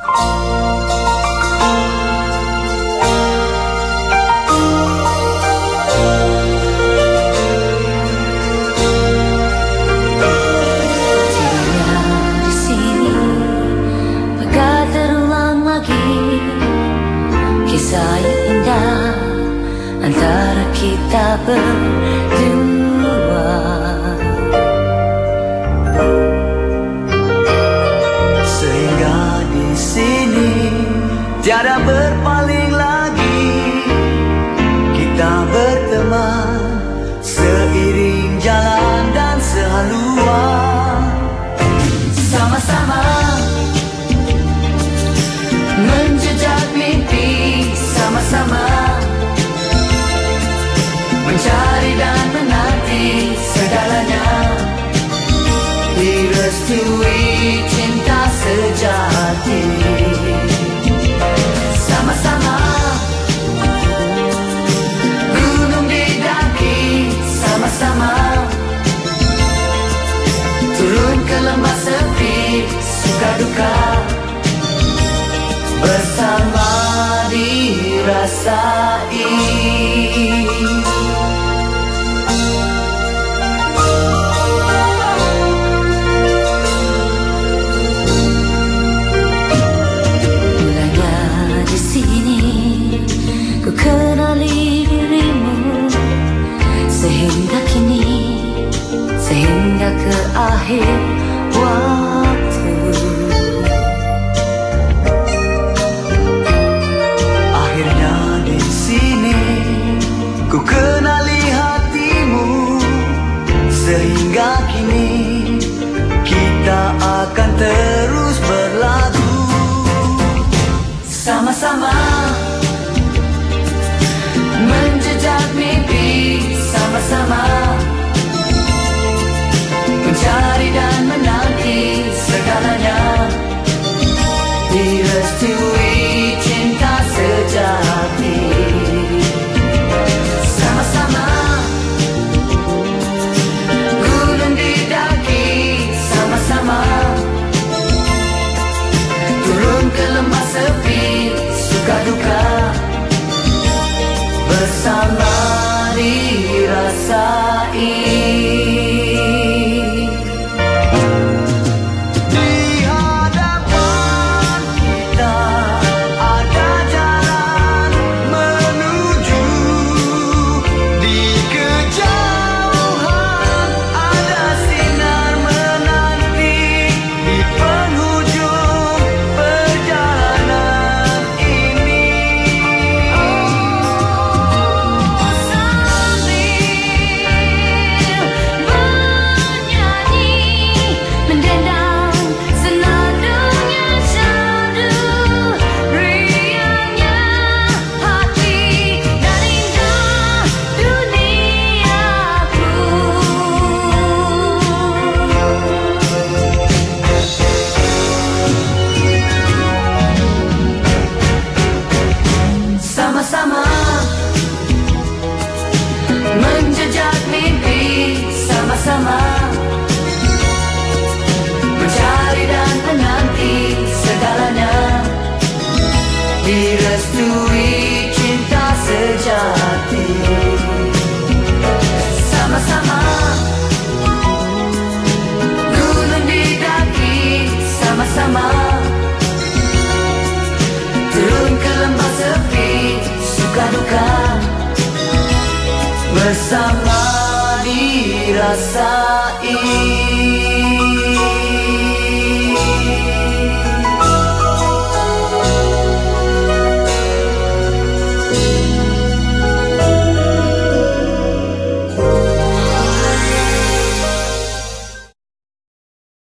Kisah yang indah antara kita berdua, sehingga di sini tiada berpaling lagi. Kita berteman seiring jalan dan sehaluan, sama-sama menjejak mimpi, sama-sama mencari dan menanti segalanya, direstui cinta sejati. Sama-sama gunung didaki, sama-sama turun ke lembah sepi, suka duka bersama dirasai. mulanya di sini ku kenali dirimu, sehingga kini, sehingga ke akhir waktu. Ku kenali hatimu, sehingga kini kita akan terus berlagu, sama-sama menjejak mimpi, sama-sama mencari dan menanti segalanya, direstui cinta sejati. Turun ke lembah sepi, suka duka bersama dirasai. Sama-sama menjejak mimpi, sama-sama mencari dan menanti segalanya, direstui cinta sejati. Sama-sama gunung didaki, sama-sama turun ke lembah sepi, suka duka bersama dirasai.